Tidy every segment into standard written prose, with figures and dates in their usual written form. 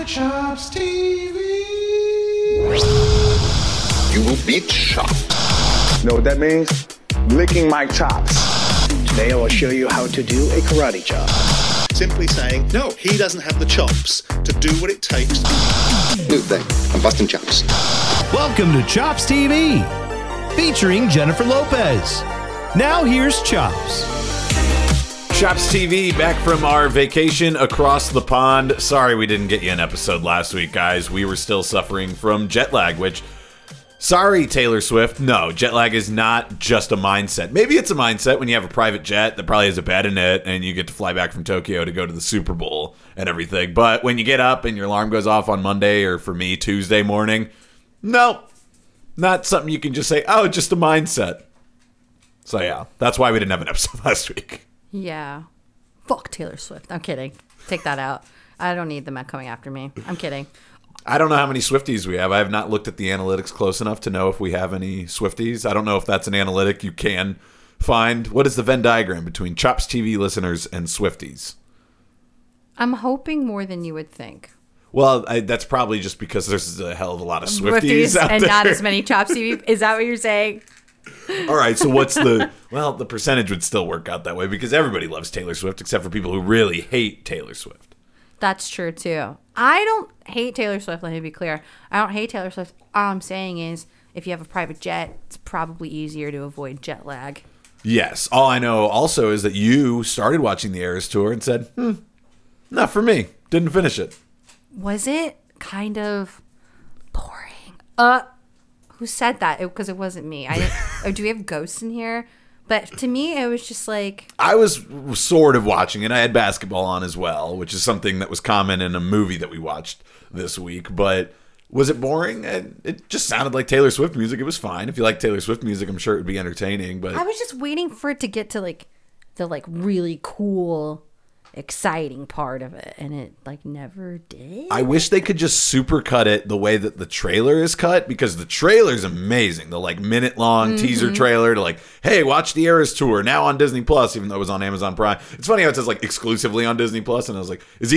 Chops TV. You will be chopped. Know what that means? Licking my chops. Today I will show you how to do a karate chop. Simply saying, no, he doesn't have the chops to do what it takes. New thing. I'm busting chops. Welcome to Chops TV, featuring Jennifer Lopez. Now here's Chops. Chops TV, back from our vacation across the pond. Sorry we didn't get you an episode last week, guys. We were still suffering from jet lag, which... Sorry, Taylor Swift. No, jet lag is not just a mindset. Maybe it's a mindset when you have a private jet that probably has a bed in it and you get to fly back from Tokyo to go to the Super Bowl and everything. But when you get up and your alarm goes off on Monday or for me, Tuesday morning, no, not something you can just say, oh, just a mindset. So yeah, that's why we didn't have an episode last week. Yeah. Fuck Taylor Swift. I'm kidding. Take that out. I don't need them coming after me. I'm kidding. I don't know how many Swifties we have. I have not looked at the analytics close enough to know if we have any Swifties. I don't know if that's an analytic you can find. What is the Venn diagram between Chops TV listeners and Swifties? I'm hoping more than you would think. Well, that's probably just because there's a hell of a lot of Swifties out and there. not as many Chops TV. Is that what you're saying? All right, so what's the... Well, the percentage would still work out that way because everybody loves Taylor Swift except for people who really hate Taylor Swift. That's true, too. I don't hate Taylor Swift, let me be clear. I don't hate Taylor Swift. All I'm saying is if you have a private jet, it's probably easier to avoid jet lag. Yes. All I know also is that you started watching the Eras Tour and said, not for me. Didn't finish it. Was it kind of boring? Who said that? Because it wasn't me. I didn't, do we have ghosts in here? But to me, it was just like... I was sort of watching it. I had basketball on as well, which is something that was common in a movie that we watched this week. But was it boring? It just sounded like Taylor Swift music. It was fine. If you like Taylor Swift music, I'm sure it would be entertaining. But I was just waiting for it to get to like the like really cool, exciting part of it, and it like never did. I wish they could just supercut it the way that the trailer is cut, because the trailer's amazing. The like minute-long teaser trailer to like, hey, watch the Eras Tour now on Disney Plus, even though it was on Amazon Prime. It's funny how it says like exclusively on Disney Plus, and I was like, is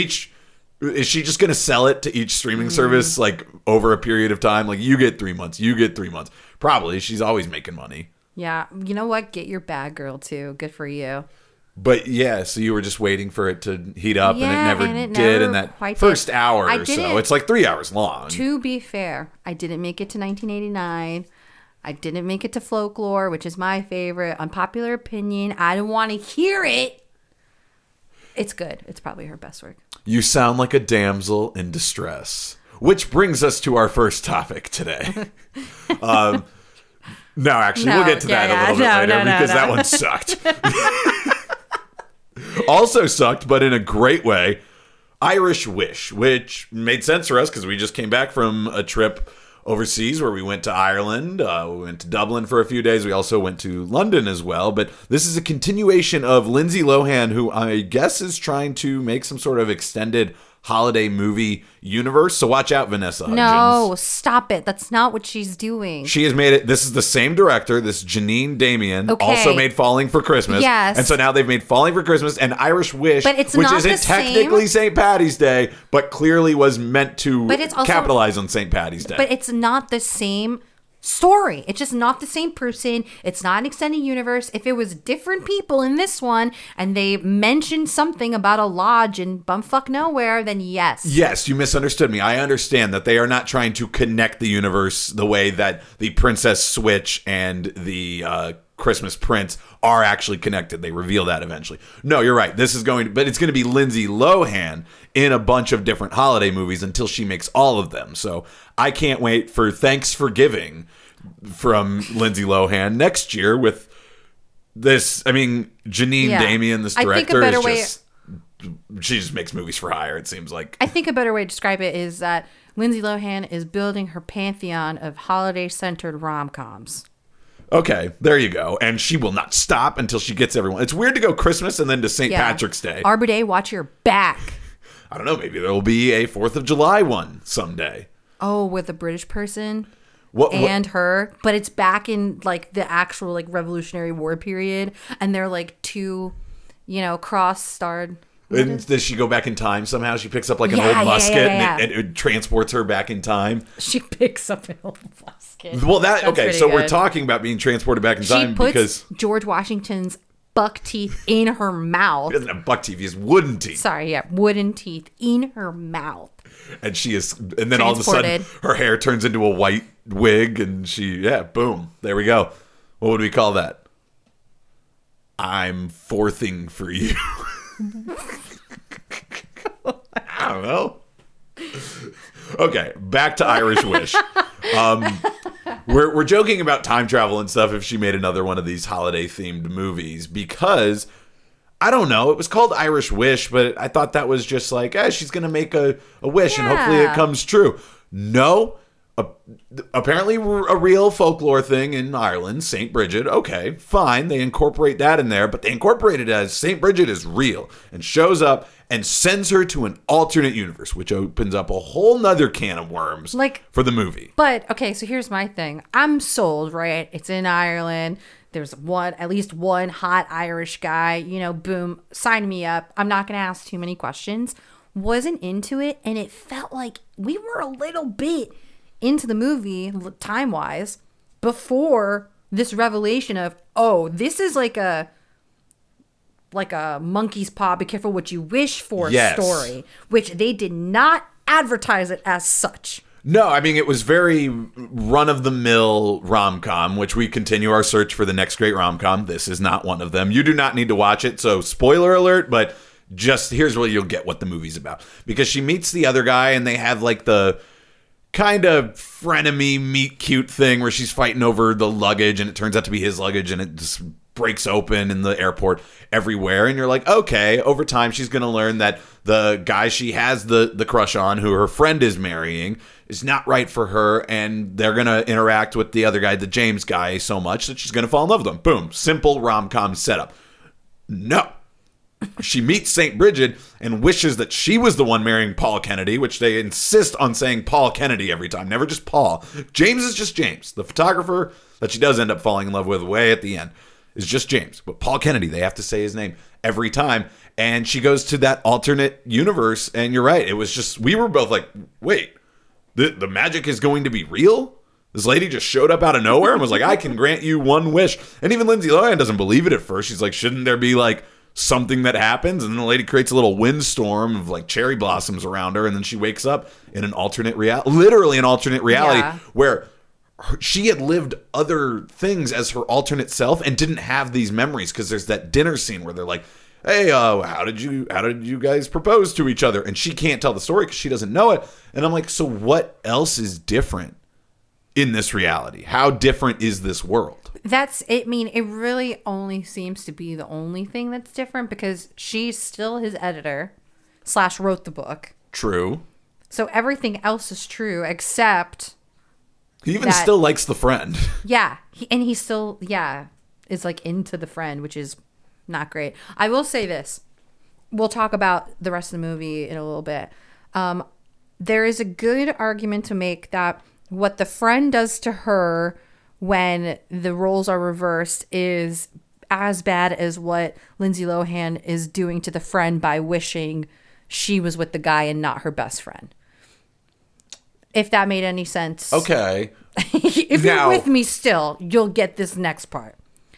she just going to sell it to each streaming service like over a period of time? Like, you get 3 months, you get 3 months. Probably. She's always making money. Yeah. You know what? Get your bag, girl, too. Good for you. But yeah, so you were just waiting for it to heat up, Yeah, and it never and it did never in that quite first did. hour I or so. didn't- It's like 3 hours long. To be fair, I didn't make it to 1989. I didn't make it to Folklore, which is my favorite. Unpopular opinion. I don't want to hear it. It's good. It's probably her best work. You sound like a damsel in distress. Which brings us to our first topic today. No, actually, we'll get to that a little bit later because that one sucked. Also sucked, but in a great way, Irish Wish, which made sense for us because we just came back from a trip overseas where we went to Ireland. We went to Dublin for a few days. We also went to London as well. But this is a continuation of Lindsay Lohan, who I guess is trying to make some sort of extended holiday movie universe. So watch out, Vanessa Hudgens. No, stop it. That's not what she's doing. She has made it. This is the same director, this Janine Damian, Okay. also made Falling for Christmas. Yes. And so now they've made Falling for Christmas and Irish Wish, But it's which not isn't the same. technically St. Patty's Day, but clearly was meant to But it's also- capitalize on St. Patty's Day. But it's not the same story. It's just not the same person. It's not an extended universe. If it was different people in this one and they mentioned something about a lodge in bumfuck nowhere, then yes. Yes, you misunderstood me. I understand that they are not trying to connect the universe the way that the Princess Switch and the Christmas Prince are actually connected. They reveal that eventually. No, you're right. But it's going to be Lindsay Lohan in a bunch of different holiday movies until she makes all of them. So I can't wait for Thanks for Giving from Lindsay Lohan next year with this. I mean, Janine Yeah. Damian, this I think a director, better is way- just... She just makes movies for hire, it seems like. I think a better way to describe it is that Lindsay Lohan is building her pantheon of holiday-centered rom-coms. Okay, there you go. And she will not stop until she gets everyone. It's weird to go Christmas and then to St. Yeah. Patrick's Day. Arbor Day, watch your back. I don't know, maybe there will be a 4th of July one someday. Oh, with a British person What? and her, but it's back in like the actual like Revolutionary War period, and they're like two, cross-starred And does she go back in time somehow? She picks up like an Yeah, old yeah, musket yeah. and it transports her back in time. She picks up an old musket. Well, That's okay, pretty so we're good. talking about being transported back in She time puts because George Washington's buck teeth in her mouth. he doesn't have buck teeth, he has wooden teeth. Sorry, yeah, wooden teeth in her mouth. And she is, and then all of a sudden Transported. her hair turns into a white wig and boom, there we go. What would we call that? I'm fourthing for you. I don't know. Okay, back to Irish Wish. We're joking about time travel and stuff if she made another one of these holiday themed movies because I don't know, it was called Irish Wish, but I thought that was just like, she's gonna make a wish and hopefully it Yeah. comes true. No. Apparently a real folklore thing in Ireland, St. Bridget. Okay, fine. They incorporate that in there, but they incorporate it as St. Bridget is real and shows up and sends her to an alternate universe, which opens up a whole nother can of worms for the movie. But okay, so here's my thing. I'm sold, right? It's in Ireland. There's at least one hot Irish guy, boom, sign me up. I'm not going to ask too many questions. Wasn't into it, and it felt like we were a little bit into the movie time-wise before this revelation of, this is like a monkey's paw, be careful what you wish for story, which they did not advertise it as such. No, I mean, it was very run-of-the-mill rom-com, which we continue our search for the next great rom-com. This is not one of them. You do not need to watch it, so spoiler alert, but just here's where you'll get what the movie's about. Because she meets the other guy, and they have like the kind of frenemy meet cute thing where she's fighting over the luggage, and it turns out to be his luggage, and it just breaks open in the airport everywhere. And you're like, okay, over time she's going to learn that the guy she has the crush on, who her friend is marrying, is not right for her, and they're going to interact with the other guy, the James guy, so much that she's going to fall in love with him. Boom. Simple rom-com setup. No. She meets St. Bridget and wishes that she was the one marrying Paul Kennedy, which they insist on saying Paul Kennedy every time, never just Paul. James is just James. The photographer that she does end up falling in love with way at the end is just James. But Paul Kennedy, they have to say his name every time. And she goes to that alternate universe, and you're right. It was just, we were both like, wait, the magic is going to be real? This lady just showed up out of nowhere and was like, I can grant you one wish. And even Lindsay Lohan doesn't believe it at first. She's like, shouldn't there be like something that happens? And then the lady creates a little windstorm of like cherry blossoms around her, and then she wakes up in an alternate reality, literally an alternate reality, where she had lived other things as her alternate self and didn't have these memories, because there's that dinner scene where they're like, hey, how did you guys propose to each other? And she can't tell the story because she doesn't know it. And I'm like, so what else is different in this reality? How different is this world? I mean, it really only seems to be the only thing that's different, because she's still his editor / wrote the book. True. So everything else is true, except he even still likes the friend. Yeah. He still, is like into the friend, which is not great. I will say this. We'll talk about the rest of the movie in a little bit. There is a good argument to make that what the friend does to her when the roles are reversed is as bad as what Lindsay Lohan is doing to the friend by wishing she was with the guy and not her best friend. If that made any sense. Okay. If you're with me still, you'll get this next part.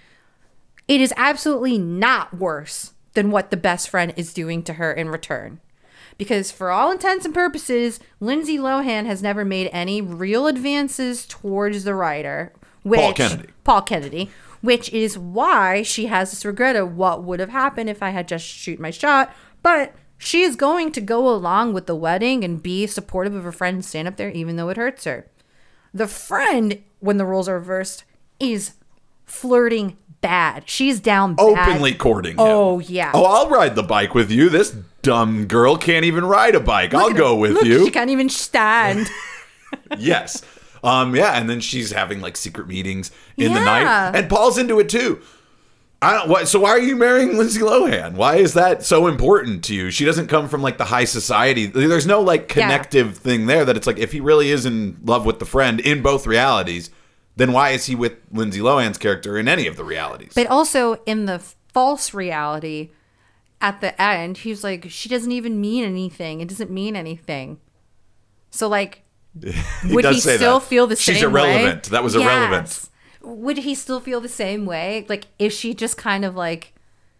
It is absolutely not worse than what the best friend is doing to her in return. Because for all intents and purposes, Lindsay Lohan has never made any real advances towards the writer. Paul Kennedy. Which is why she has this regret of what would have happened if I had just shoot my shot. But she is going to go along with the wedding and be supportive of her friend and stand up there even though it hurts her. The friend, when the roles are reversed, is flirting bad. She's down bad. Openly courting him. Oh, yeah. Oh, I'll ride the bike with you. This dumb girl can't even ride a bike. I'll go with you. She can't even stand. Yes. And then she's having like secret meetings in the night, and Paul's into it too. So why are you marrying Lindsay Lohan? Why is that so important to you? She doesn't come from like the high society. There's no like connective thing there that it's like, if he really is in love with the friend in both realities, then why is he with Lindsay Lohan's character in any of the realities? But also in the false reality, at the end, he was like, she doesn't even mean anything. It doesn't mean anything. So, like, would he still feel the same way? She's irrelevant. That was irrelevant. Yes. Would he still feel the same way? Like, is she just kind of, like,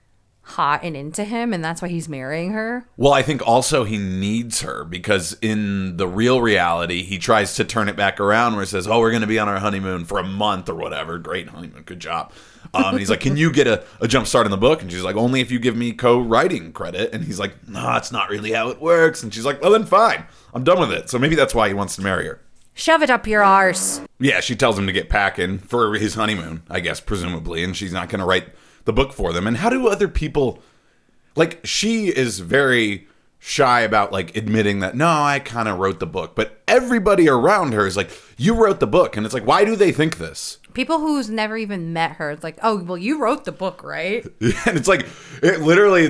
hot and into him, and that's why he's marrying her? Well, I think also he needs her, because in the real reality, he tries to turn it back around where he says, oh, we're going to be on our honeymoon for a month or whatever. Great honeymoon. Good job. And he's like, can you get a jump start in the book? And she's like, only if you give me co-writing credit. And he's like, no, that's not really how it works. And she's like, well, then fine. I'm done with it. So maybe that's why he wants to marry her. Shove it up your arse. Yeah, she tells him to get packing for his honeymoon, I guess, presumably. And she's not going to write the book for them. And how do other people... Like, she is very shy about, like, admitting that, no, I kind of wrote the book. But everybody around her is like, you wrote the book. And it's like, why do they think this? People who's never even met her, it's like, oh, well, you wrote the book, right? And it's like, literally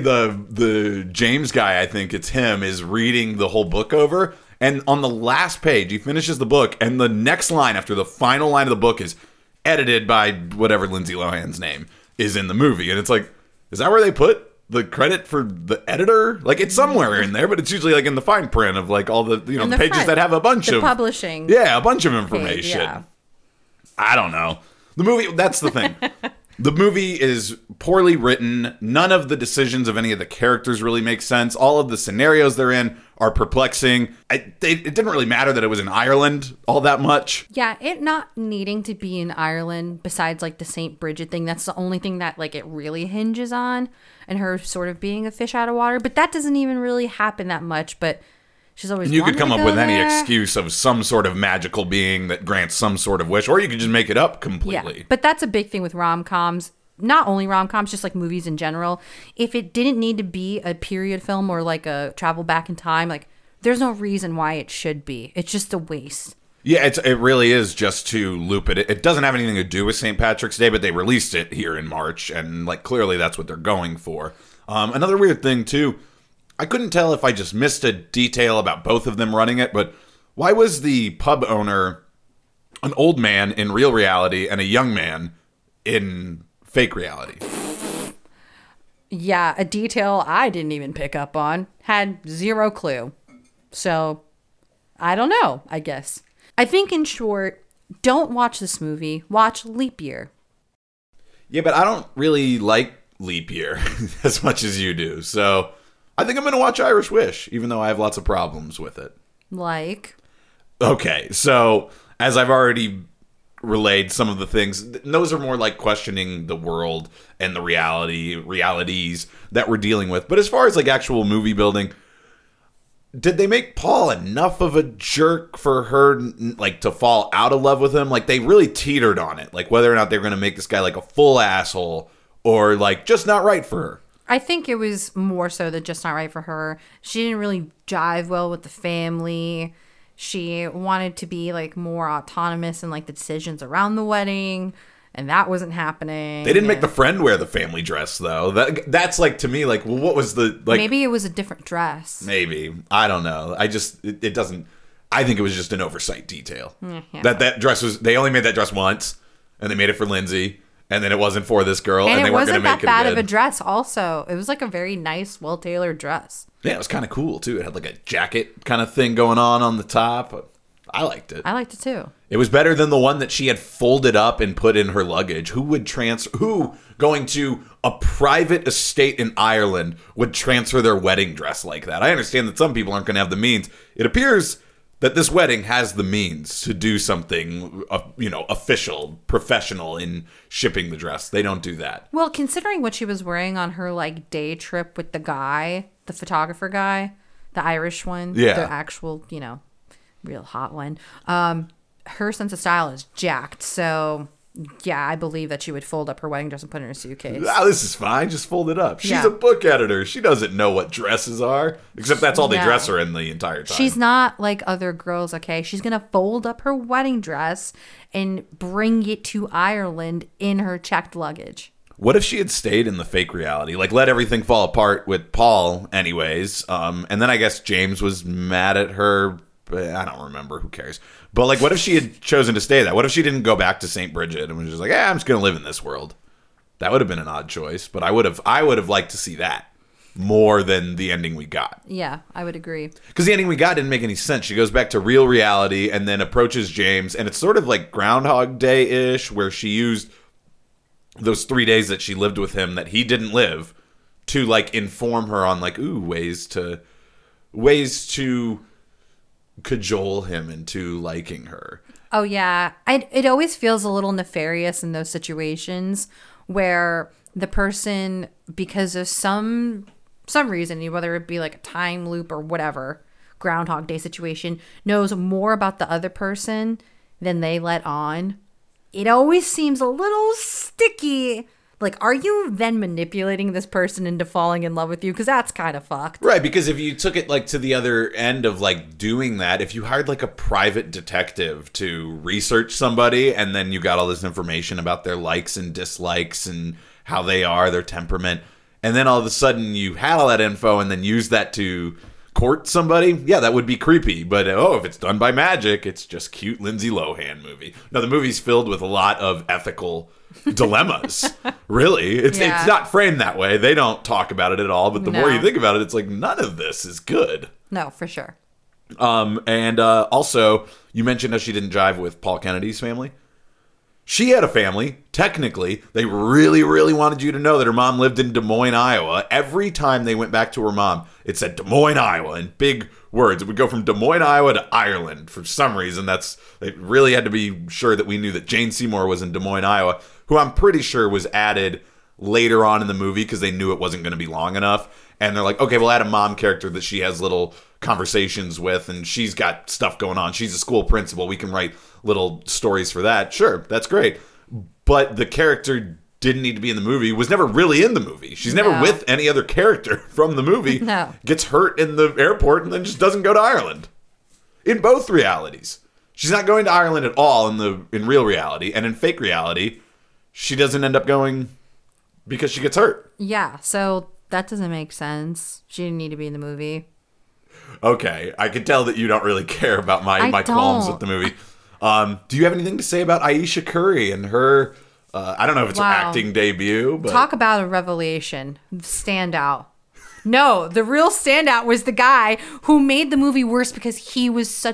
the James guy, I think it's him, is reading the whole book over. And on the last page, he finishes the book. And the next line after the final line of the book is edited by whatever Lindsay Lohan's name is in the movie. And it's like, is that where they put the credit for the editor? Like, it's somewhere in there, but it's usually like in the fine print of like all the, the pages front, that have a bunch of publishing. Yeah, a bunch of information. Page, yeah. I don't know. The movie, that's the thing. The movie is poorly written. None of the decisions of any of the characters really make sense. All of the scenarios they're in are perplexing. It didn't really matter that it was in Ireland all that much. Yeah, it not needing to be in Ireland, besides like the St. Bridget thing, that's the only thing that like it really hinges on, and her sort of being a fish out of water. But that doesn't even really happen that much. But she's always. And you could come up with any there. excuse of some sort of magical being that grants some sort of wish, or you could just make it up completely. Yeah, but that's a big thing with rom-coms. Not only rom-coms, just like movies in general. If it didn't need to be a period film or like a travel back in time, like there's no reason why it should be. It's just a waste. Yeah, it really is just to loop it. It doesn't have anything to do with St. Patrick's Day, but they released it here in March, and like clearly that's what they're going for. Another weird thing too, I couldn't tell if I just missed a detail about both of them running it, but why was the pub owner an old man in real reality and a young man in fake reality? Yeah, a detail I didn't even pick up on. Had zero clue. So, I don't know, I guess. I think in short, don't watch this movie. Watch Leap Year. Yeah, but I don't really like Leap Year as much as you do. So, I think I'm going to watch Irish Wish, even though I have lots of problems with it. Like? Okay, so as I've already relayed some of the things, those are more like questioning the world and the realities that we're dealing with. But as far as like actual movie building, did they make Paul enough of a jerk for her like to fall out of love with him? Like they really teetered on it, like whether or not they were going to make this guy like a full asshole or like just not right for her. I think it was more so that just not right for her. She didn't really jive well with the family. She wanted to be like more autonomous in like the decisions around the wedding, and that wasn't happening. They didn't make the friend wear the family dress though. That's like to me like, well, what was the like? Maybe it was a different dress. Maybe, I don't know. It doesn't. I think it was just an oversight detail. Yeah. That dress was. They only made that dress once, and they made it for Lindsay, and then it wasn't for this girl, and it they weren't going wasn't to make that it bad again. of a dress. Also, it was like a very nice, well-tailored dress. Yeah, it was kind of cool too. It had like a jacket kind of thing going on the top. I liked it. I liked it too. It was better than the one that she had folded up and put in her luggage. Who going to a private estate in Ireland would transfer their wedding dress like that? I understand that some people aren't going to have the means. It appears that this wedding has the means to do something, official, professional in shipping the dress. They don't do that. Well, considering what she was wearing on her like day trip with the guy, the photographer guy, the Irish one, yeah, the actual, real hot one. Her sense of style is jacked. So, yeah, I believe that she would fold up her wedding dress and put it in a suitcase. Ah, this is fine. Just fold it up. She's a book editor. She doesn't know what dresses are, except that's all they dress her in the entire time. She's not like other girls, okay? She's going to fold up her wedding dress and bring it to Ireland in her checked luggage. What if she had stayed in the fake reality? Like, let everything fall apart with Paul anyways. And then I guess James was mad at her. I don't remember. Who cares? But, like, what if she had chosen to stay that? What if she didn't go back to St. Bridget and was just like, I'm just going to live in this world? That would have been an odd choice, but I would have liked to see that. more than the ending we got. Yeah, I would agree. Because the ending we got didn't make any sense. She goes back to real reality and then approaches James, and it's sort of like Groundhog Day-ish, where she used those 3 days that she lived with him that he didn't live to like inform her on like, ways to cajole him into liking her. Oh, yeah. It always feels a little nefarious in those situations where the person, because of some reason, whether it be like a time loop or whatever, Groundhog Day situation, knows more about the other person than they let on. It always seems a little sticky. Like, are you then manipulating this person into falling in love with you? Because that's kind of fucked. Right, because if you took it like to the other end of like doing that, if you hired like a private detective to research somebody and then you got all this information about their likes and dislikes and how they are, their temperament, and then all of a sudden you had all that info and then use that to court somebody, yeah, that would be creepy. But if it's done by magic, it's just cute Lindsay Lohan movie. No, the movie's filled with a lot of ethical dilemmas. Really, it's not framed that way. They don't talk about it at all. But the more you think about it, it's like none of this is good. No, for sure. And also, you mentioned how she didn't jive with Paul Kennedy's family. She had a family. Technically, they really, really wanted you to know that her mom lived in Des Moines, Iowa. Every time they went back to her mom, it said Des Moines, Iowa in big words. It would go from Des Moines, Iowa to Ireland. For some reason, they really had to be sure that we knew that Jane Seymour was in Des Moines, Iowa, who I'm pretty sure was added later on in the movie because they knew it wasn't going to be long enough. And they're like, okay, we'll add a mom character that she has little conversations with, and she's got stuff going on. She's a school principal. We can write little stories for that. Sure, that's great. But the character didn't need to be in the movie, was never really in the movie. She's never with any other character from the movie. No. Gets hurt in the airport and then just doesn't go to Ireland. In both realities. She's not going to Ireland at all in real reality. And in fake reality, she doesn't end up going because she gets hurt. Yeah, so that doesn't make sense. She didn't need to be in the movie. Okay, I can tell that you don't really care about my qualms with the movie. Do you have anything to say about Aisha Curry and her, I don't know if it's her acting debut, but... Talk about a revelation. Standout. No, the real standout was the guy who made the movie worse because he was so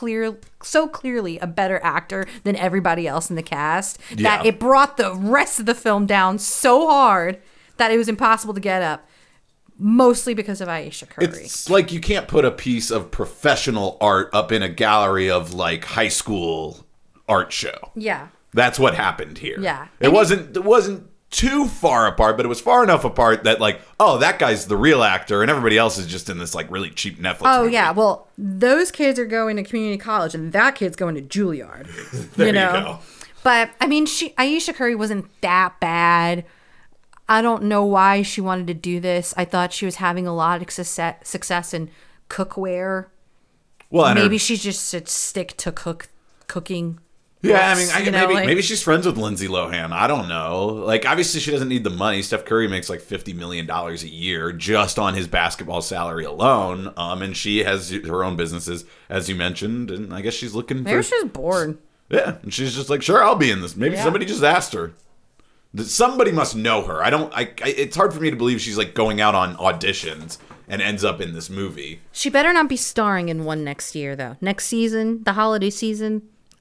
clearly a better actor than everybody else in the cast that it brought the rest of the film down so hard that it was impossible to get up. Mostly because of Aisha Curry. It's like you can't put a piece of professional art up in a gallery of like high school art show. Yeah. That's what happened here. Yeah. It wasn't too far apart, but it was far enough apart that like, oh, that guy's the real actor and everybody else is just in this like really cheap Netflix movie. Yeah. Well, those kids are going to community college and that kid's going to Juilliard. There you go. But I mean, Aisha Curry wasn't that bad. I don't know why she wanted to do this. I thought she was having a lot of success in cookware. Well, maybe she just should stick to cooking. Yeah, I mean, maybe she's friends with Lindsay Lohan. I don't know. Like, obviously, she doesn't need the money. Steph Curry makes like $50 million a year just on his basketball salary alone. And she has her own businesses, as you mentioned. And I guess she's looking maybe she's bored. Yeah, and she's just like, sure, I'll be in this. Maybe somebody just asked her. Somebody must know her. It's hard for me to believe she's like going out on auditions and ends up in this movie. She better not be starring in one next year, though. Next season, the holiday season,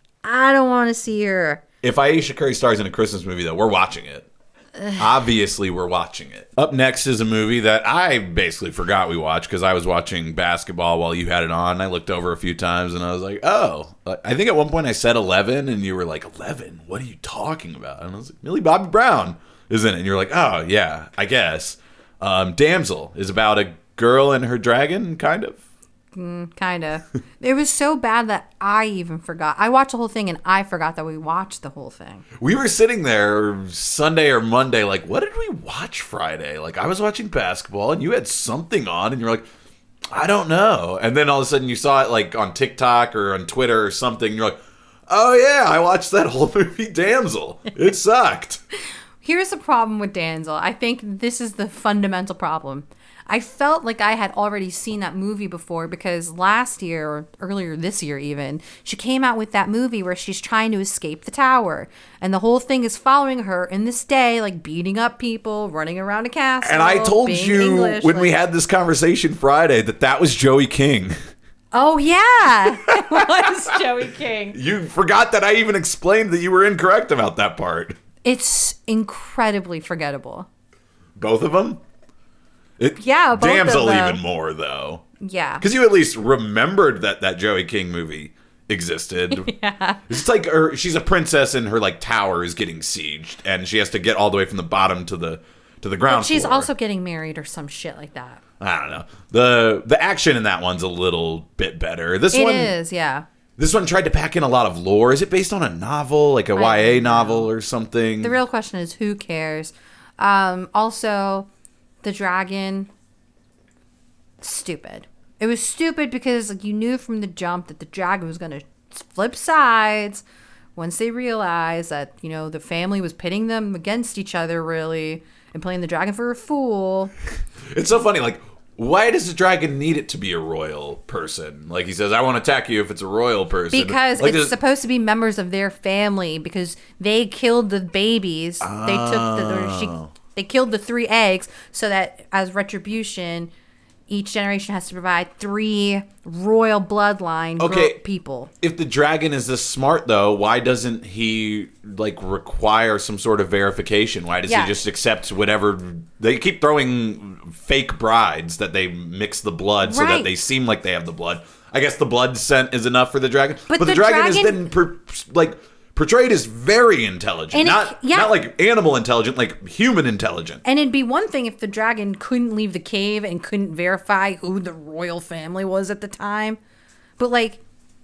I don't want to see her. If Aisha Curry stars in a Christmas movie, though, we're watching it. Obviously, we're watching it. Up next is a movie that I basically forgot we watched because I was watching basketball while you had it on. I looked over a few times and I was like, oh. I think at one point I said 11 and you were like, 11? What are you talking about? And I was like, Millie Bobby Brown is in it. And you're like, oh, yeah, I guess. Damsel is about a girl and her dragon, kind of. Kind of. It was so bad that I even forgot. I watched the whole thing and I forgot that we watched the whole thing. We were sitting there Sunday or Monday like, what did we watch Friday? Like, I was watching basketball and you had something on and you're like, I don't know. And then all of a sudden you saw it like on TikTok or on Twitter or something. And you're like, oh yeah, I watched that whole movie Damsel. It sucked. Here's the problem with Damsel. I think this is the fundamental problem. I felt like I had already seen that movie before because last year, or earlier this year even, she came out with that movie where she's trying to escape the tower. And the whole thing is following her in this day, like beating up people, running around a castle. And I told being you English, when we had this conversation Friday that was Joey King. Oh, yeah. It was Joey King. You forgot that I even explained that you were incorrect about that part. It's incredibly forgettable. Both of them? Yeah, both Damsel of them. even more, though. Yeah. Because you at least remembered that Joey King movie existed. Yeah. It's like she's a princess and her like tower is getting sieged, and she has to get all the way from the bottom to the ground But she's floor. also getting married or some shit like that. I don't know. The action in that one's a little bit better. This It one is, yeah. This one tried to pack in a lot of lore. Is it based on a novel, like a YA novel or something? The real question is who cares? Also, the dragon, stupid. It was stupid because like, you knew from the jump that the dragon was going to flip sides once they realized that, you know, the family was pitting them against each other, really, and playing the dragon for a fool. It's so funny, like, why does the dragon need it to be a royal person? Like, he says, I want to attack you if it's a royal person. Because like, it's supposed to be members of their family because they killed the babies. They killed the 3 eggs so that as retribution, each generation has to provide 3 royal bloodline people. If the dragon is this smart, though, why doesn't he, like, require some sort of verification? Why does he just accept whatever? They keep throwing fake brides that they mix the blood so that they seem like they have the blood. I guess the blood scent is enough for the dragon. But the dragon is then, portrayed as very intelligent. And not like animal intelligent, like human intelligent. And it'd be one thing if the dragon couldn't leave the cave and couldn't verify who the royal family was at the time. But, like,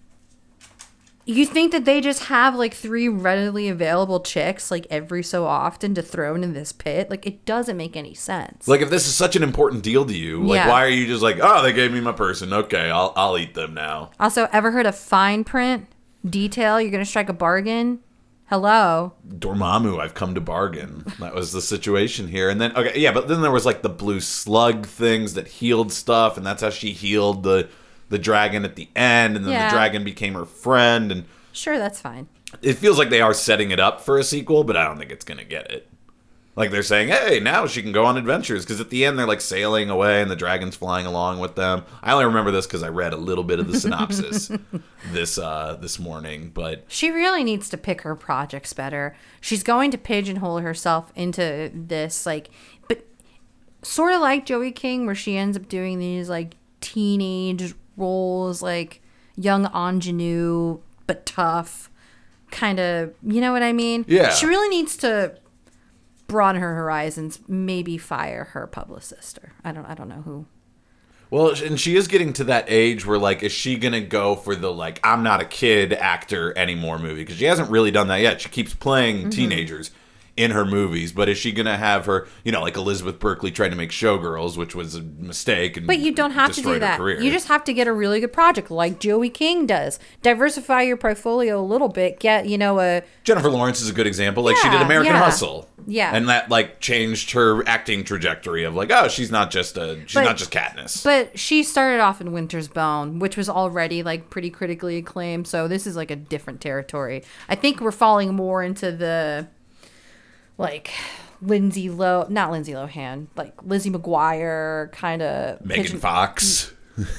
you think that they just have, like, 3 readily available chicks, like, every so often to throw into this pit? Like, it doesn't make any sense. Like, if this is such an important deal to you, like, why are you just like, oh, they gave me my person. Okay, I'll eat them now. Also, ever heard of fine print? Detail, you're gonna strike a bargain. Hello, Dormammu, I've come to bargain. That was the situation here. And then but then there was like the blue slug things that healed stuff, and that's how she healed the dragon at the end, and then the dragon became her friend. And sure, that's fine. It feels like they are setting it up for a sequel, but I don't think it's gonna get it. Like, they're saying, hey, now she can go on adventures. Because at the end, they're, like, sailing away, and the dragon's flying along with them. I only remember this because I read a little bit of the synopsis this morning. But she really needs to pick her projects better. She's going to pigeonhole herself into this, like... But sort of like Joey King, where she ends up doing these, like, teenage roles, like, young ingenue, but tough. Kind of... You know what I mean? Yeah. She really needs to... broaden her horizons, maybe fire her publicist, or I don't know who. Well, and she is getting to that age where, like, is she gonna go for the, like, I'm not a kid actor anymore movie? Because she hasn't really done that yet. She keeps playing teenagers in her movies, but is she gonna have her, you know, like Elizabeth Berkley tried to make Showgirls, which was a mistake, and but you don't have to do that. You just have to get a really good project, like Joey King does. Diversify your portfolio a little bit. Get, you know, a Jennifer Lawrence is a good example. Like, she did American Hustle. Yeah. And that, like, changed her acting trajectory of, like, oh, she's not just Katniss. But she started off in Winter's Bone, which was already, like, pretty critically acclaimed. So this is, like, a different territory. I think we're falling more into the, like, not Lindsay Lohan, like Lizzie McGuire kind of. Megan Fox.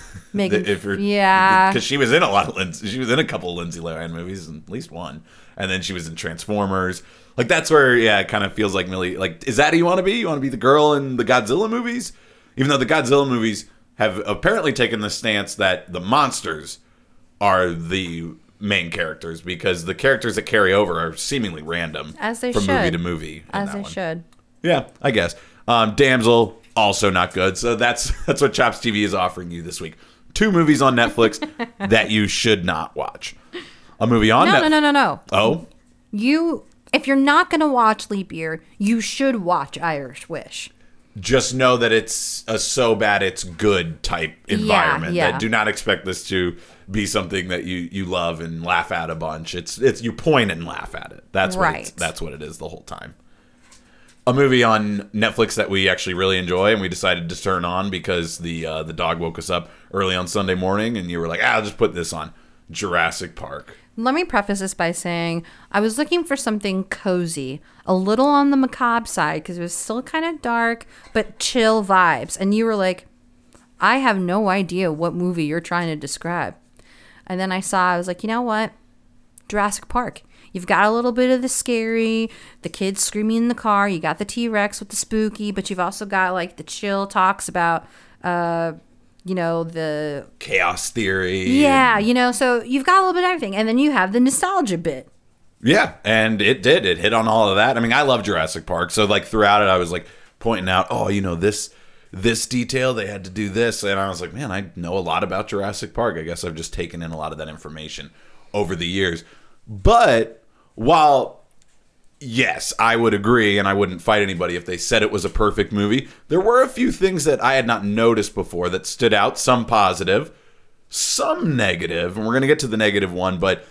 Yeah. Because she was in a lot of she was in a couple of Lindsay Lohan movies, at least one. And then she was in Transformers. Like, that's where, it kind of feels like Millie, like, is that who you want to be? You want to be the girl in the Godzilla movies? Even though the Godzilla movies have apparently taken the stance that the monsters are the main characters, because the characters that carry over are seemingly random. As they from should. movie to movie. As they should. Yeah, I guess. Damsel, also not good. So that's what Chops TV is offering you this week. 2 movies on Netflix that you should not watch. A movie on Netflix. No. Oh? If you're not going to watch Leap Year, you should watch Irish Wish. Just know that it's a so bad it's good type environment. Yeah. That do not expect this to be something that you love and laugh at a bunch. It's you point and laugh at it. That's what right. That's what it is the whole time. a movie on Netflix that we actually really enjoy, and we decided to turn on because the dog woke us up early on Sunday morning, and you were like, I'll just put this on. Jurassic Park. Let me preface this by saying I was looking for something cozy, a little on the macabre side, because it was still kind of dark, but chill vibes. And you were like, I have no idea what movie you're trying to describe. And then I was like, you know what? Jurassic Park. You've got a little bit of the scary, the kids screaming in the car. You got the T-Rex with the spooky, but you've also got like the chill talks about, the chaos theory. Yeah, so you've got a little bit of everything. And then you have the nostalgia bit. Yeah, and it did. It hit on all of that. I mean, I love Jurassic Park. So like throughout it, I was like pointing out, this detail, they had to do this. And I was like, man, I know a lot about Jurassic Park. I guess I've just taken in a lot of that information over the years. But while, yes, I would agree, and I wouldn't fight anybody if they said it was a perfect movie, there were a few things that I had not noticed before that stood out, some positive, some negative, and we're going to get to the negative one, but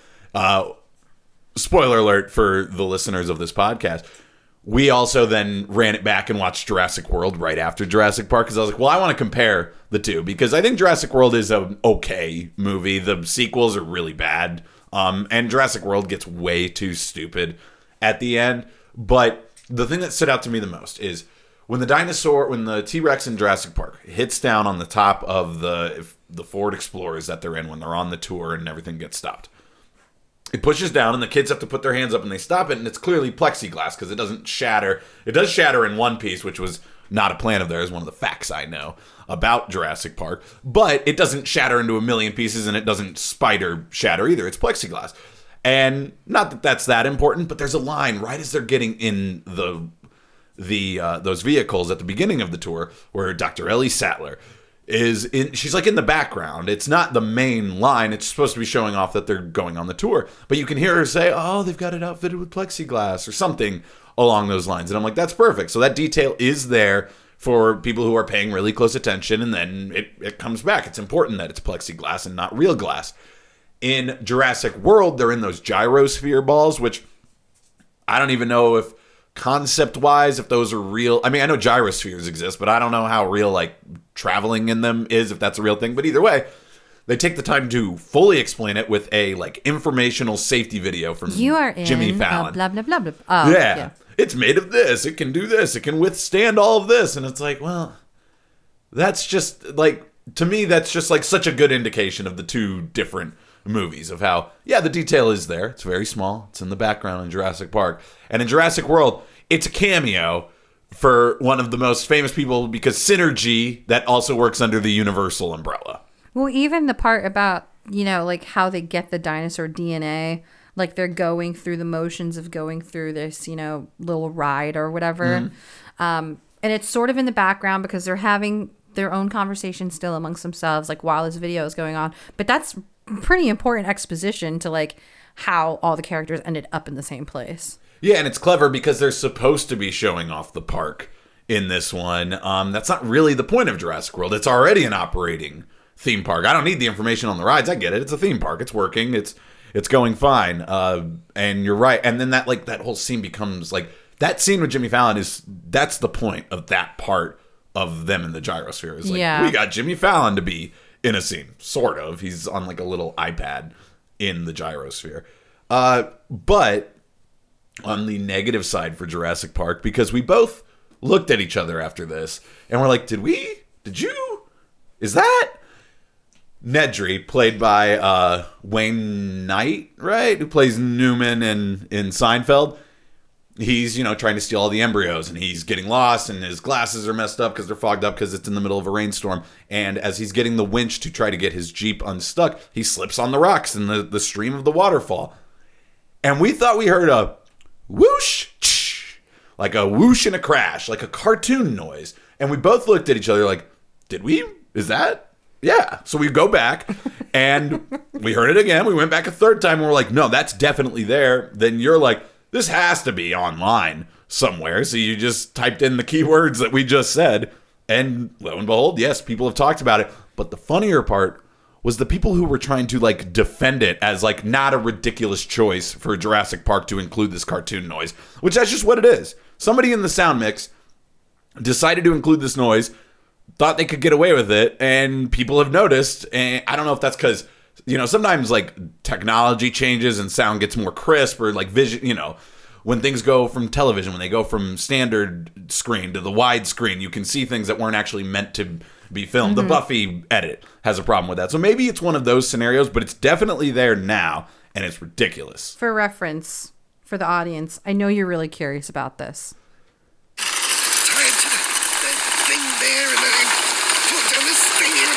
spoiler alert for the listeners of this podcast, we also then ran it back and watched Jurassic World right after Jurassic Park, because I was like, well, I want to compare the two, because I think Jurassic World is an okay movie. The sequels are really bad. And Jurassic World gets way too stupid at the end. But the thing that stood out to me the most is when the T-Rex in Jurassic Park hits down on the top of the Ford Explorers that they're in when they're on the tour and everything gets stopped. It pushes down and the kids have to put their hands up and they stop it, and it's clearly plexiglass because it doesn't shatter. It does shatter in one piece, which was not a plan of theirs, one of the facts I know about Jurassic Park, but it doesn't shatter into a million pieces and it doesn't spider shatter either. It's plexiglass. And not that that's that important, but there's a line right as they're getting in those vehicles at the beginning of the tour where Dr. Ellie Sattler she's like in the background. It's not the main line. It's supposed to be showing off that they're going on the tour, but you can hear her say, oh, they've got it outfitted with plexiglass or something along those lines. And I'm like, that's perfect. So that detail is there for people who are paying really close attention, and then it comes back. It's important that it's plexiglass and not real glass. In Jurassic World, they're in those gyrosphere balls, which I don't even know if concept-wise, if those are real. I mean, I know gyrospheres exist, but I don't know how real, like, traveling in them is, if that's a real thing. But either way, they take the time to fully explain it with a, like, informational safety video from Jimmy Fallon. Blah, blah, blah, blah. Yeah. It's made of this. It can do this. It can withstand all of this. And it's like, well, that's just, like, to me, that's just, like, such a good indication of the two different movies of how, yeah, the detail is there. It's very small. It's in the background in Jurassic Park. And in Jurassic World, it's a cameo for one of the most famous people because Synergy, that also works under the Universal umbrella. Well, even the part about, like how they get the dinosaur DNA, like they're going through the motions of going through this, little ride or whatever. Mm-hmm. And it's sort of in the background because they're having their own conversation still amongst themselves, like while this video is going on. But that's pretty important exposition to like how all the characters ended up in the same place. Yeah, and it's clever because they're supposed to be showing off the park in this one. That's not really the point of Jurassic World. It's already an operating theme park. I don't need the information on the rides. I get it. It's a theme park. It's working. It's going fine. And you're right. And then that whole scene becomes like that scene with Jimmy Fallon that's the point of that part of them in the gyrosphere. It's like, we got Jimmy Fallon to be in a scene, sort of. He's on like a little iPad in the gyrosphere. But on the negative side for Jurassic Park, because we both looked at each other after this and we're like, did you? Is that? Nedry, played by Wayne Knight, right? Who plays Newman in Seinfeld. He's, trying to steal all the embryos, and he's getting lost, and his glasses are messed up because they're fogged up because it's in the middle of a rainstorm. And as he's getting the winch to try to get his Jeep unstuck, he slips on the rocks in the stream of the waterfall. And we thought we heard a whoosh, like a whoosh and a crash, like a cartoon noise. And we both looked at each other like, did we? Is that? Yeah. So we go back, and we heard it again. We went back a third time, and we're like, no, that's definitely there. Then you're like, this has to be online somewhere. So you just typed in the keywords that we just said. And lo and behold, yes, people have talked about it. But the funnier part was the people who were trying to like defend it as like not a ridiculous choice for Jurassic Park to include this cartoon noise, which that's just what it is. Somebody in the sound mix decided to include this noise, thought they could get away with it, and people have noticed. And I don't know if that's because, sometimes like technology changes and sound gets more crisp, or like vision, when things go from television, when they go from standard screen to the wide screen, you can see things that weren't actually meant to be filmed. The Buffy edit has a problem with that. So maybe it's one of those scenarios, but it's definitely there now, and it's ridiculous. For reference, for the audience, I know you're really curious about this. Tied to that thing there, and then I pulled down this thing here.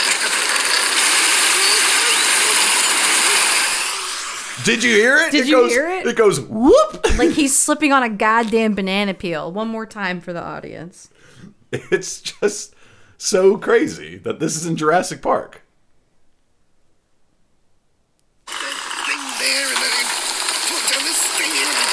Did you hear it? Did you hear it? It goes whoop. Like he's slipping on a goddamn banana peel. One more time for the audience. It's just so crazy that this is in Jurassic Park. That thing there, and then I pulled down this thing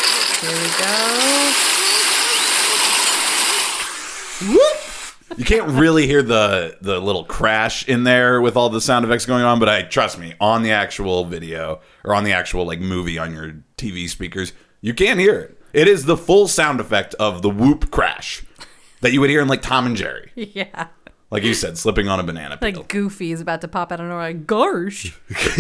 here. Here we go. Whoop. You can't really hear the little crash in there with all the sound effects going on, but trust me, on the actual video or on the actual like movie on your TV speakers, you can hear it. It is the full sound effect of the whoop crash that you would hear in like Tom and Jerry. Yeah. Like you said, slipping on a banana peel. Like Goofy is about to pop out of nowhere like, gosh.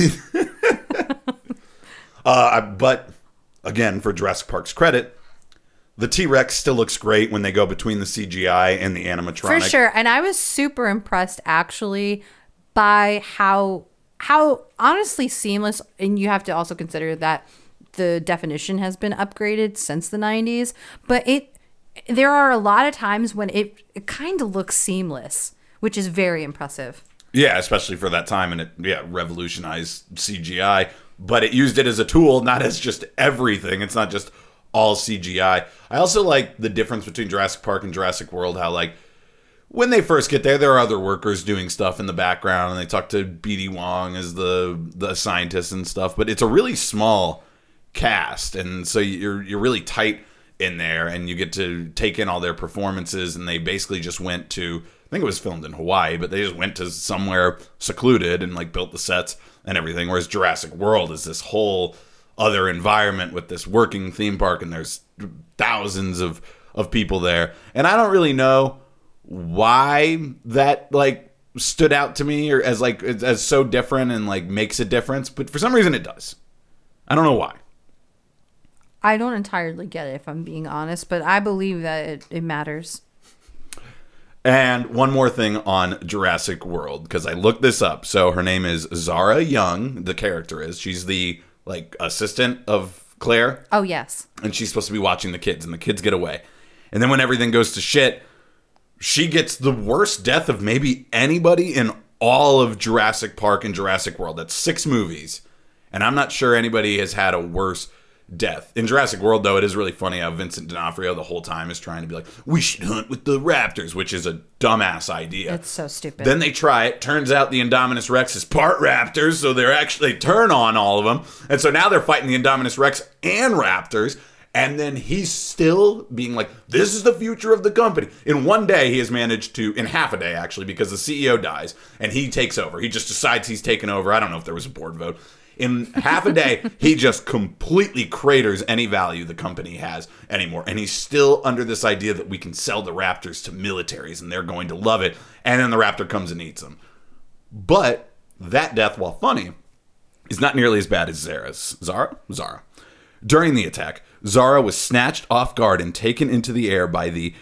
But again, for Jurassic Park's credit, the T-Rex still looks great when they go between the CGI and the animatronic. For sure. And I was super impressed actually by how honestly seamless, and you have to also consider that the definition has been upgraded since the 90s, but there are a lot of times when it kind of looks seamless, which is very impressive. Yeah, especially for that time, and it revolutionized CGI, but it used it as a tool, not as just everything. It's not just all CGI. I also like the difference between Jurassic Park and Jurassic World, how like when they first get there are other workers doing stuff in the background, and they talk to B.D. Wong as the scientist and stuff, but it's a really small cast, and so you're really tight in there, and you get to take in all their performances. And they basically just went to, I think it was filmed in Hawaii, but they just went to somewhere secluded and like built the sets and everything, whereas Jurassic World is this whole other environment with this working theme park, and there's thousands of people there. And I don't really know why that like stood out to me or as so different and like makes a difference, but for some reason it does. I don't know why. I don't entirely get it, if I'm being honest, but I believe that it matters. And one more thing on Jurassic World, because I looked this up. So her name is Zara Young, the character is. She's the like assistant of Claire. Oh, yes. And she's supposed to be watching the kids, and the kids get away. And then when everything goes to shit, she gets the worst death of maybe anybody in all of Jurassic Park and Jurassic World. That's 6 movies. And I'm not sure anybody has had a worse death. In Jurassic World, though, it is really funny how Vincent D'Onofrio the whole time is trying to be like, we should hunt with the raptors, which is a dumbass idea. It's so stupid. Then they try it. Turns out the Indominus Rex is part raptors, so they turn on all of them. And so now they're fighting the Indominus Rex and raptors. And then he's still being like, this is the future of the company. In one day, he has managed to, in half a day actually, because the CEO dies and he takes over. He just decides he's taken over. I don't know if there was a board vote. In half a day, he just completely craters any value the company has anymore. And he's still under this idea that we can sell the raptors to militaries and they're going to love it. And then the raptor comes and eats them. But that death, while funny, is not nearly as bad as Zara's. Zara. During the attack, Zara was snatched off guard and taken into the air by the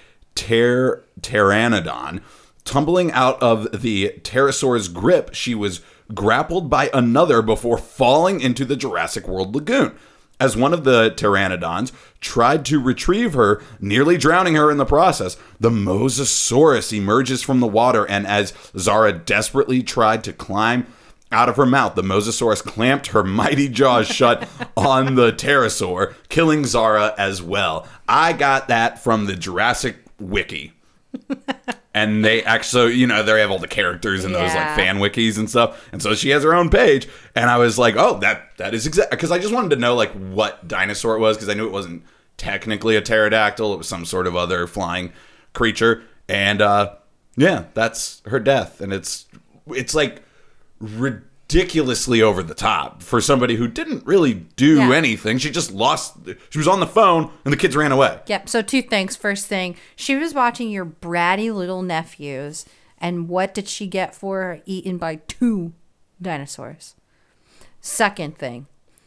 Pteranodon. Tumbling out of the pterosaur's grip, she was grappled by another before falling into the Jurassic World lagoon. As one of the pteranodons tried to retrieve her, nearly drowning her in the process, the Mosasaurus emerges from the water, and as Zara desperately tried to climb out of her mouth, the Mosasaurus clamped her mighty jaws shut on the pterosaur, killing Zara as well. I got that from the Jurassic Wiki. And they actually, they have all the characters in those like fan wikis and stuff. And so she has her own page. And I was like, oh, that is exactly, because I just wanted to know like what dinosaur it was, because I knew it wasn't technically a pterodactyl. It was some sort of other flying creature. And that's her death. And it's like ridiculously over the top for somebody who didn't really do Yeah. anything. She just lost. She was on the phone and the kids ran away. Yep. So 2 things. First thing, she was watching your bratty little nephews, and what did she get for her? Eaten by 2 dinosaurs. Second thing,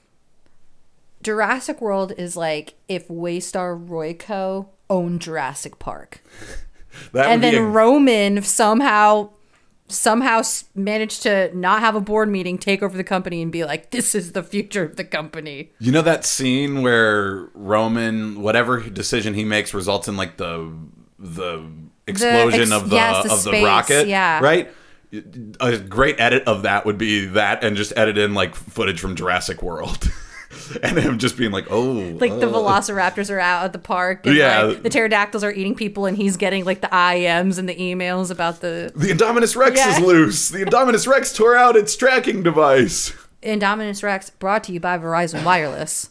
Jurassic World is like if Waystar Royco owned Jurassic Park. That And would be then Roman somehow managed to not have a board meeting, take over the company, and be like, "This is the future of the company." you know that scene where Roman, whatever decision he makes, results in like the explosion of the space, rocket, yeah. right? A great edit of that would be that, and just edit in like footage from Jurassic World, and him just being like, "Oh, Like the velociraptors are out at the park, and Yeah. like, the pterodactyls are eating people, and he's getting like the IMs and the emails about the the Indominus Rex Yeah. is loose. The Indominus Rex tore out its tracking device." Indominus Rex, brought to you by Verizon Wireless.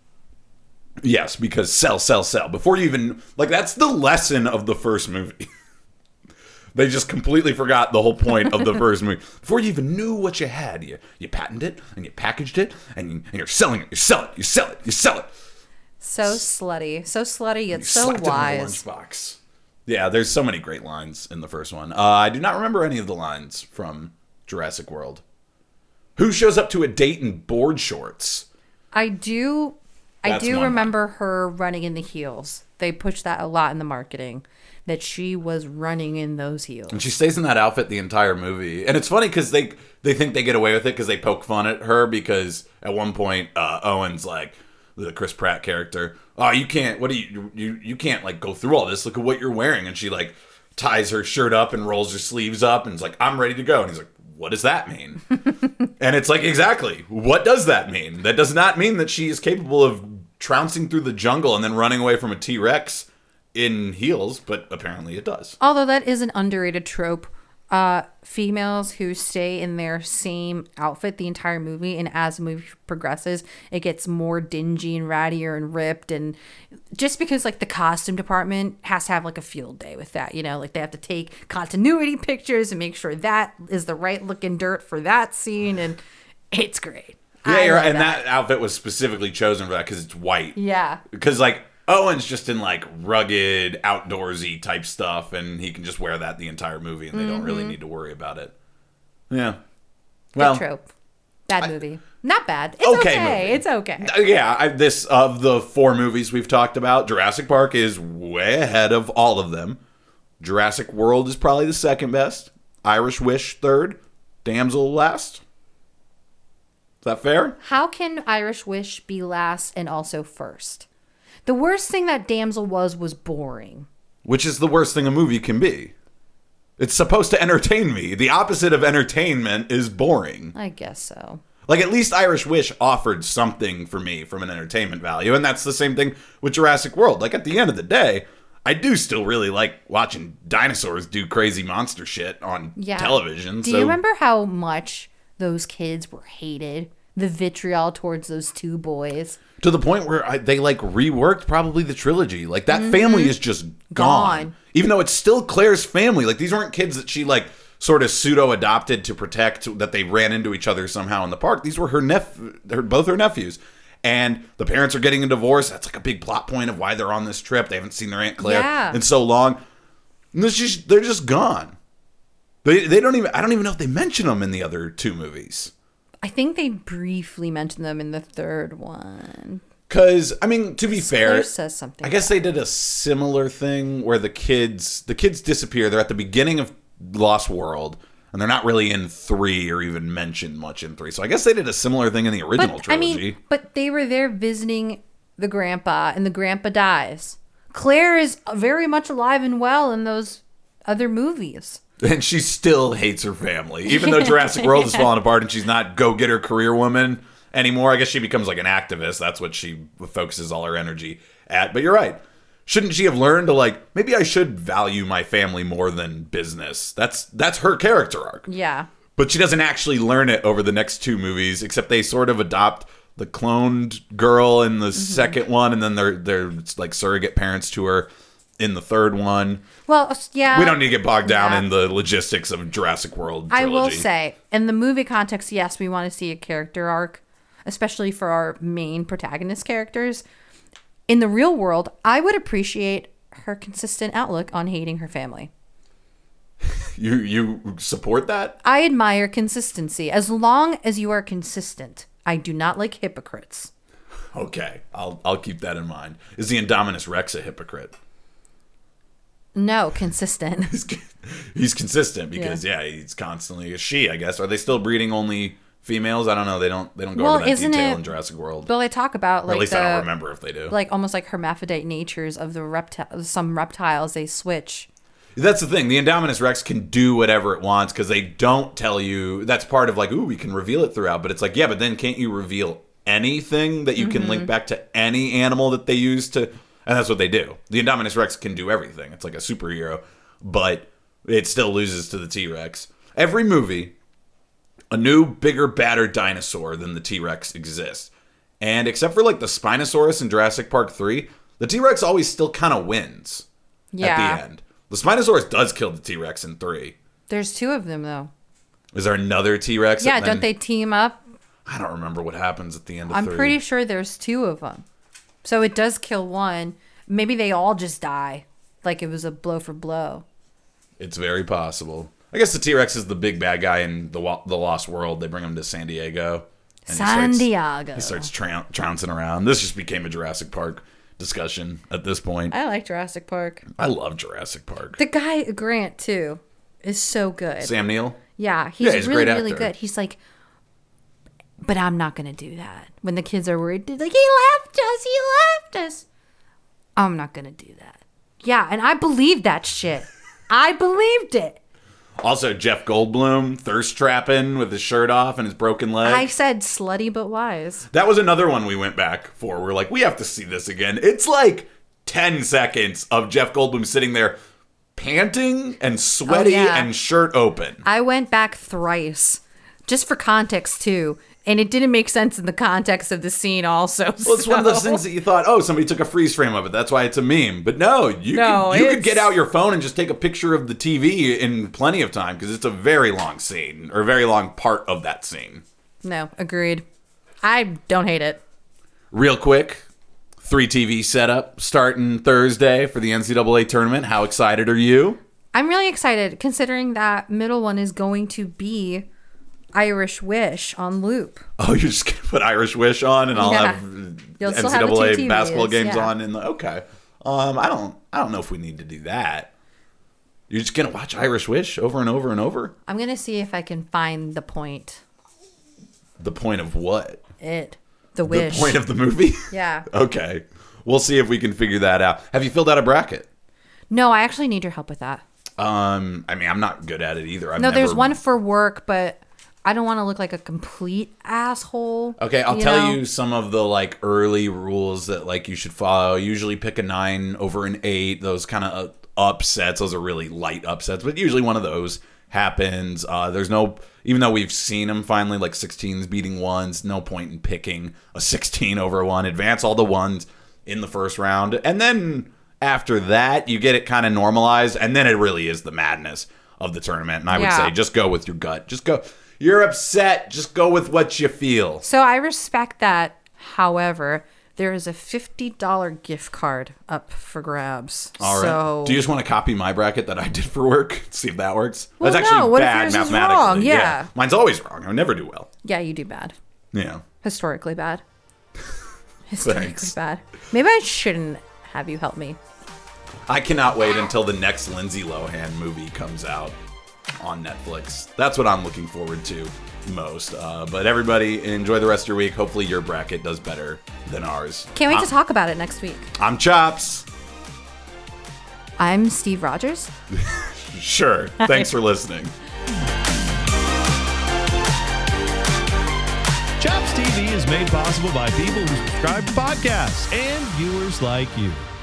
Yes, because sell. Before you even that's the lesson of the first movie. They just completely forgot the whole point of the first movie. Before you even knew what you had, you patented it and you packaged it and you're selling it. You sell it. So slutty, yet You so slapped it in wise. the lunchbox. Yeah, there's so many great lines in the first one. I do not remember any of the lines from Jurassic World. Who shows up to a date in board shorts? I do That's one remember her running in the heels. They pushed that a lot in the marketing, that she was running in those heels. And she stays in that outfit the entire movie. And it's funny because they think they get away with it because they poke fun at her because at one point Owen's like, the Chris Pratt character, "Oh, you can't, what do you can't like go through all this. Look at what you're wearing." And she like ties her shirt up and rolls her sleeves up and is like, "I'm ready to go." And he's like, "What does that mean?" And it's like, exactly, what does that mean? That does not mean that she is capable of trouncing through the jungle and then running away from a T-Rex in heels, but apparently it does. Although that is an underrated trope. Females who stay in their same outfit the entire movie, and as the movie progresses, it gets more dingy and rattier and ripped, and just because like the costume department has to have like a field day with that, like they have to take continuity pictures and make sure that is the right looking dirt for that scene, and it's great. Yeah, I you're love right. And that outfit was specifically chosen for that because it's white. Yeah. Because like Owen's just in like rugged, outdoorsy type stuff, and he can just wear that the entire movie, and they don't really need to worry about it. Yeah. Well, Good trope. Bad movie. Not bad. It's okay okay. movie. It's okay. Yeah, this of the 4 movies we've talked about, Jurassic Park is way ahead of all of them. Jurassic World is probably the second best. Irish Wish third. Damsel last. Is that fair? How can Irish Wish be last and also first? The worst thing that Damsel was boring. Which is the worst thing a movie can be. It's supposed to entertain me. The opposite of entertainment is boring. I guess so. Like, at least Irish Wish offered something for me from an entertainment value, and that's the same thing with Jurassic World. Like, at the end of the day, I do still really like watching dinosaurs do crazy monster shit on television. Do you remember how much those kids were hated? The vitriol towards those 2 boys. To the point where they like reworked probably the trilogy. Like that family is just gone. Even though it's still Claire's family. Like these weren't kids that she like sort of pseudo adopted to protect, that they ran into each other somehow in the park. These were both her nephews. And the parents are getting a divorce. That's like a big plot point of why they're on this trip. They haven't seen their Aunt Claire in so long. And they're just gone. They don't even, I don't even know if they mention them in the other 2 movies. I think they briefly mentioned them in the 3rd one. Because, I mean, to be fair, Claire says something. I guess they did a similar thing where the kids disappear. They're at the beginning of Lost World, and they're not really in 3 or even mentioned much in 3. So I guess they did a similar thing in the original trilogy. But they were there visiting the grandpa, and the grandpa dies. Claire is very much alive and well in those other movies. And she still hates her family. Even though Jurassic World is falling apart and she's not go-getter career woman anymore. I guess she becomes like an activist. That's what she focuses all her energy at. But you're right. Shouldn't she have learned to like, maybe I should value my family more than business? That's her character arc. Yeah. But she doesn't actually learn it over the next 2 movies, except they sort of adopt the cloned girl in the second one, and then they're like surrogate parents to her in the third one. Well, yeah. We don't need to get bogged down Yeah. in the logistics of Jurassic World trilogy. I will say, in the movie context, yes, we want to see a character arc, especially for our main protagonist characters. In the real world, I would appreciate her consistent outlook on hating her family. You support that? I admire consistency. As long as you are consistent. I do not like hypocrites. Okay, I'll keep that in mind. Is the Indominus Rex a hypocrite? No, consistent. He's consistent because he's constantly a she, I guess. Are they still breeding only females? I don't know. They don't go over that detail in Jurassic World. Well, they talk about Or like at least I don't remember if they do. Like almost like hermaphrodite natures of the some reptiles, they switch. That's the thing. The Indominus Rex can do whatever it wants because they don't tell you. That's part of like, ooh, we can reveal it throughout. But it's like, yeah, but then can't you reveal anything that you can link back to any animal that they use to? And that's what they do. The Indominus Rex can do everything. It's like a superhero, but it still loses to the T-Rex. Every movie, a new, bigger, badder dinosaur than the T-Rex exists. And except for like the Spinosaurus in Jurassic Park 3, the T-Rex always still kind of wins at the end. The Spinosaurus does kill the T-Rex in 3. There's 2 of them, though. Is there another T-Rex? Yeah, don't they team up? I don't remember what happens at the end of 3. I'm pretty sure there's 2 of them. So it does kill one. Maybe they all just die. Like it was a blow for blow. It's very possible. I guess the T-Rex is the big bad guy in the Lost World. They bring him to San Diego. And he starts trouncing around. This just became a Jurassic Park discussion at this point. I like Jurassic Park. I love Jurassic Park. The guy, Grant, too, is so good. Sam Neill? Yeah, he's a really, great really actor. good. He's like, but I'm not going to do that. When the kids are worried, they're like, he left us. I'm not going to do that. Yeah, and I believed that shit. I believed it. Also, Jeff Goldblum, thirst trapping with his shirt off and his broken leg. I said slutty but wise. That was another one we went back for. We're like, we have to see this again. It's like 10 seconds of Jeff Goldblum sitting there panting and sweaty and shirt open. I went back thrice, just for context too, and it didn't make sense in the context of the scene also. Well, it's one of those things that you thought, oh, somebody took a freeze frame of it. That's why it's a meme. But no, you could get out your phone and just take a picture of the TV in plenty of time because it's a very long scene or a very long part of that scene. No, agreed. I don't hate it. Real quick, 3 TV setup starting Thursday for the NCAA tournament. How excited are you? I'm really excited considering that middle one is going to be Irish Wish on loop. Oh, you're just going to put Irish Wish on and I'll have You'll still have the two NCAA TVs, basketball games yeah. on. Okay. I don't know if we need to do that. You're just going to watch Irish Wish over and over and over? I'm going to see if I can find the point. The point of what? The wish. The point of the movie? Yeah. Okay. We'll see if we can figure that out. Have you filled out a bracket? No, I actually need your help with that. I mean, I'm not good at it either. There's one for work, but I don't want to look like a complete asshole. Okay, I'll tell you some of the like early rules that like you should follow. Usually pick a 9 over an 8. Those kind of upsets. Those are really light upsets, but usually one of those happens. There's no, even though we've seen them finally, like 16s beating 1s, no point in picking a 16 over 1. Advance all the 1s in the first round. And then after that, you get it kind of normalized. And then it really is the madness of the tournament. And I would say just go with your gut. Just go. You're upset. Just go with what you feel. So I respect that. However, there is a $50 gift card up for grabs. All right. So do you just want to copy my bracket that I did for work? See if that works? Well, That's actually no. What if bad yours is mathematically. wrong? Yeah. Mine's always wrong. I never do well. Yeah, you do bad. Yeah. Historically bad. Historically Thanks. bad. Maybe I shouldn't have you help me. I cannot wait until the next Lindsay Lohan movie comes out on Netflix. That's what I'm looking forward to most. But everybody, enjoy the rest of your week. Hopefully your bracket does better than ours. Can't wait to talk about it next week. I'm Chops. I'm Steve Rogers. Sure. Thanks for listening. Chops TV is made possible by people who subscribe to podcasts and viewers like you.